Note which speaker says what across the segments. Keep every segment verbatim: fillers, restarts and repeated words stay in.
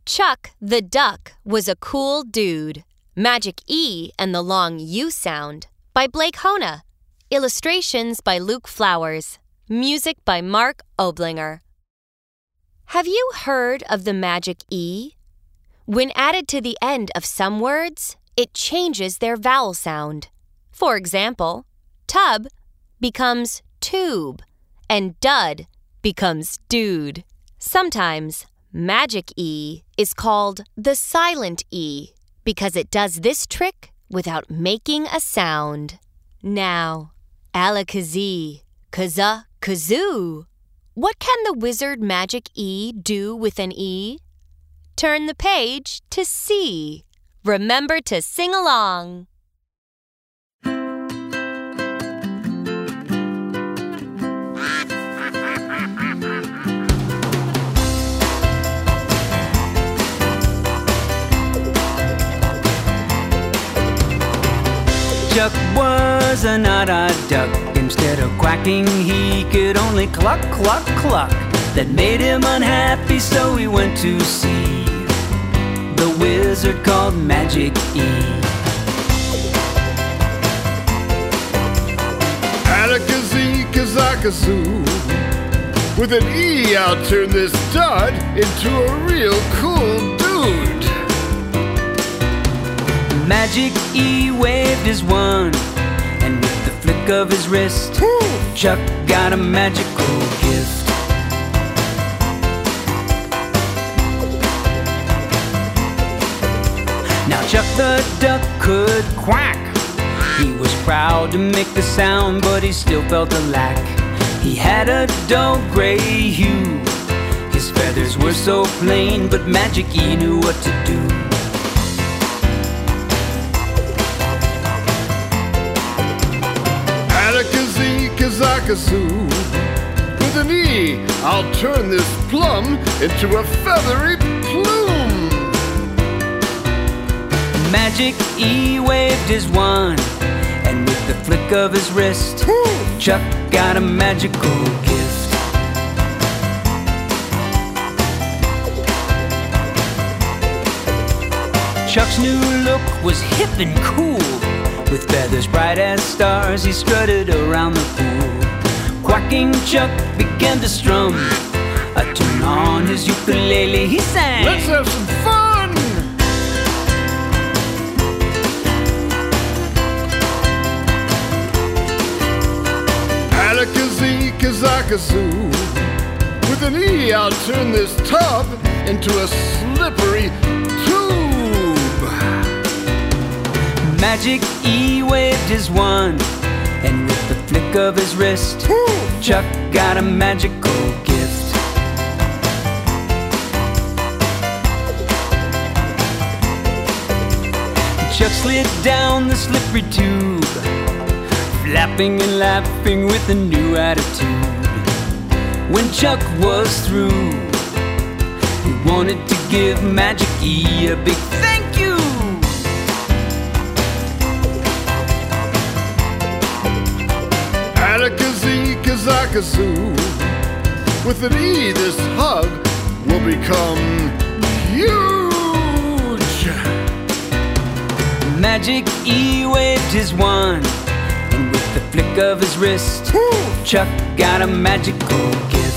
Speaker 1: Chuck the Duck was a cool dude. Magic E and the long U sound by Blake Hona. Illustrations by Luke Flowers. Music by Mark Oblinger. Have you heard of the magic E? When added to the end of some words, it changes their vowel sound. For example, tub becomes tube and dud becomes dude. Sometimes magic E is called the silent E because it does this trick without making a sound. Now, alakazee, kaza, kazoo. What can the wizard magic E do with an E? Turn the page to see. Remember to sing along.
Speaker 2: Chuck was an odd-odd duck. Instead of quacking, he could only cluck, cluck, cluck. That made him unhappy, so he went to see the wizard called Magic E.
Speaker 3: Alakazee, kazakazoo. With an E, I'll turn this dud into a real cool dude.
Speaker 2: Magic E waved his wand, and with the flick of his wrist, Woo! Chuck got a magical gift. Now Chuck the Duck could quack. He was proud to make the sound, but he still felt a lack. He had a dull gray hue. His feathers were so plain, but Magic E knew what to do.
Speaker 3: Alakazee, kazakazoo. With an E, I'll turn this plum into a feathery plume.
Speaker 2: Magic E waved his wand, and with the flick of his wrist, Woo! Chuck got a magical gift. Chuck's new look was hip and cool. With feathers bright as stars, he strutted around the pool. Quacking Chuck began to strum a tune on his ukulele. He sang,
Speaker 3: "Let's have some fun!" Alakazee, kazakazoo. With an E, I'll turn this tub into a slippery tube.
Speaker 2: Magic E waved his wand, and with the flick of his wrist, Woo! Chuck got a magical gift. Chuck slid down the slippery tube, flapping and laughing with a new attitude. When Chuck was through, he wanted to give Magic E a big thank you.
Speaker 3: Alakazee, kazakazoo. With an E, this hug will become huge.
Speaker 2: Magic E waved his wand, and with the flick of his wrist, Woo! Chuck got a magical gift.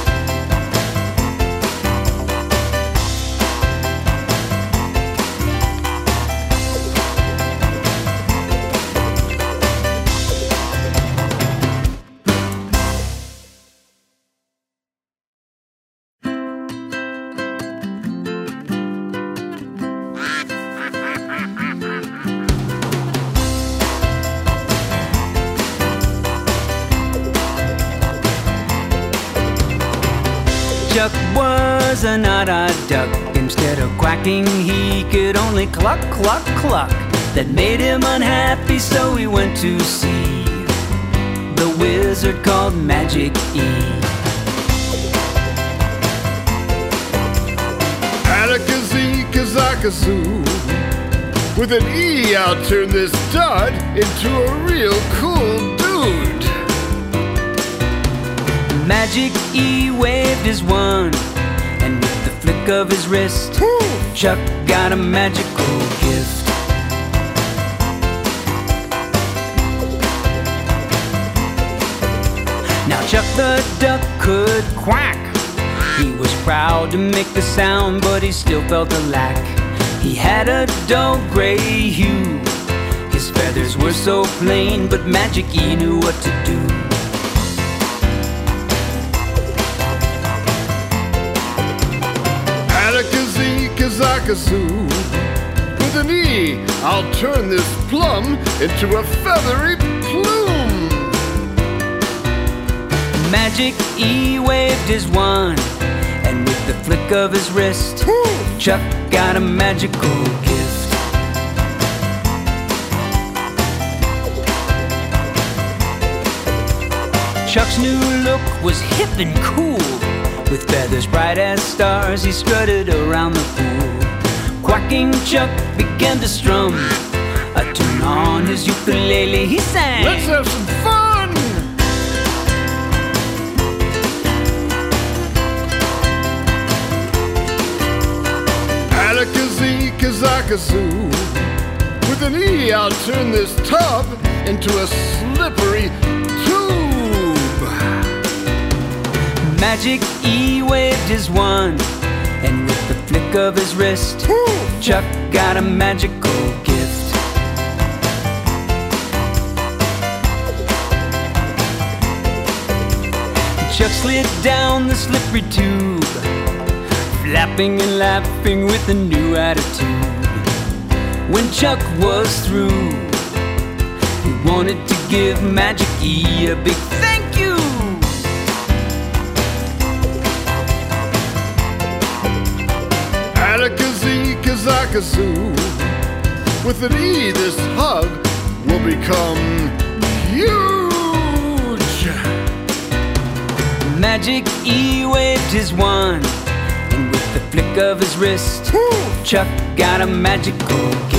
Speaker 2: Chuck was an odd-odd duck. Instead of quacking, he could only cluck, cluck, cluck. That made him unhappy, so he went to see the wizard called Magic E.
Speaker 3: Alakazee, kazakazoo. With an E, I'll turn this dud into a real cool dude.
Speaker 2: Magic E waved his wand, and with the flick flick of his wrist, Chuck got a magical gift. Now Chuck the duck could quack. He was proud to make the sound, but he still felt a lack. He had a dull gray hue. His feathers were so plain, but Magic E knew what to do.
Speaker 3: Atticazee, kazakazoo. With an E, I'll turn this plum into a feathery plume.
Speaker 2: Magic E waved his wand, and with the flick of his wrist, Chuck got a magical gift. Chuck's new look was hip and cool. With feathers bright as stars, he strutted around the pool. Quacking Chuck began to strum a tune on his ukulele. He sang,
Speaker 3: "Let's have some fun!" Atticazee, kazakazoo. With an E, I'll turn this tub into a slippery tube.
Speaker 2: Magic E waved his wand, and with the flick of his wrist, Chuck got a magical gift. Chuck slid down the slippery tube, flapping and laughing with a new attitude. When Chuck was through, he wanted to give Magic E a big thank you.
Speaker 3: Atticazee, kazakazoo. With an E, this hug will become huge.
Speaker 2: Magic E waved his wand, and with the flick of his wrist, Chuck got a magical gift.